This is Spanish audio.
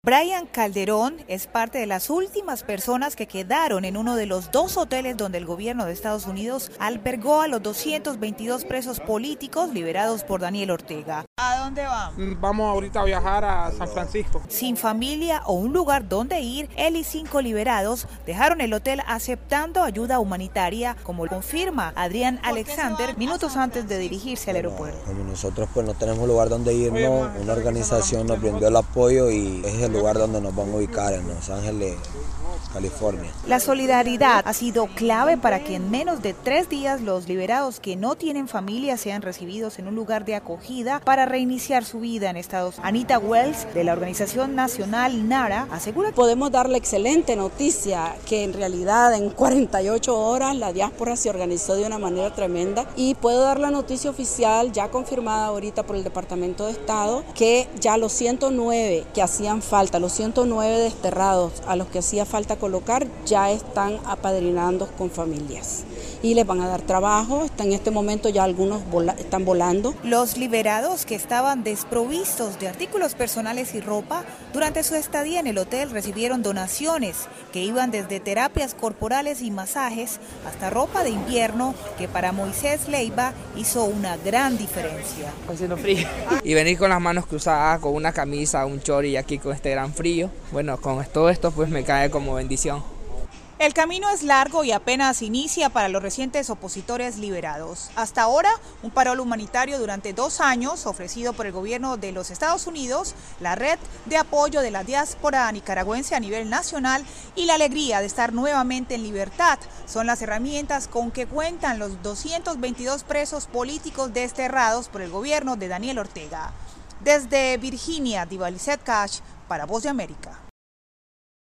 Brian Calderón es parte de las últimas personas que quedaron en uno de los dos hoteles donde el gobierno de Estados Unidos albergó a los 222 presos políticos liberados por Daniel Ortega. ¿A dónde van? Vamos ahorita a viajar a San Francisco. Sin familia o un lugar donde ir, él y 5 liberados dejaron el hotel aceptando ayuda humanitaria, como confirma Adrián Alexander minutos antes de dirigirse al aeropuerto. Como nosotros pues no tenemos lugar donde irnos, una organización nos brindó el apoyo y es el lugar donde nos vamos a ubicar, en Los Ángeles, California. La solidaridad ha sido clave para que en menos de 3 días los liberados que no tienen familia sean recibidos en un lugar de acogida para reiniciar su vida en Estados Unidos. Anita Wells, de la organización nacional NARA, asegura que podemos dar la excelente noticia que en realidad en 48 horas la diáspora se organizó de una manera tremenda, y puedo dar la noticia oficial ya confirmada ahorita por el Departamento de Estado que ya los 109 que hacían falta, los 109 desterrados a los que hacía falta colocar, ya están apadrinando con familias y les van a dar trabajo. En este momento ya algunos están volando. Los liberados que estaban desprovistos de artículos personales y ropa durante su estadía en el hotel recibieron donaciones que iban desde terapias corporales y masajes hasta ropa de invierno, que para Moisés Leiva hizo una gran diferencia. Haciendo frío. Y venir con las manos cruzadas, con una camisa, un chori y aquí con este gran frío. Bueno, con todo esto pues me cae como bendición. El camino es largo y apenas inicia para los recientes opositores liberados. Hasta ahora, un parol humanitario durante 2 años ofrecido por el gobierno de los Estados Unidos, la red de apoyo de la diáspora nicaragüense a nivel nacional y la alegría de estar nuevamente en libertad son las herramientas con que cuentan los 222 presos políticos desterrados por el gobierno de Daniel Ortega. Desde Virginia, Diva Lizette Cash, para Voz de América.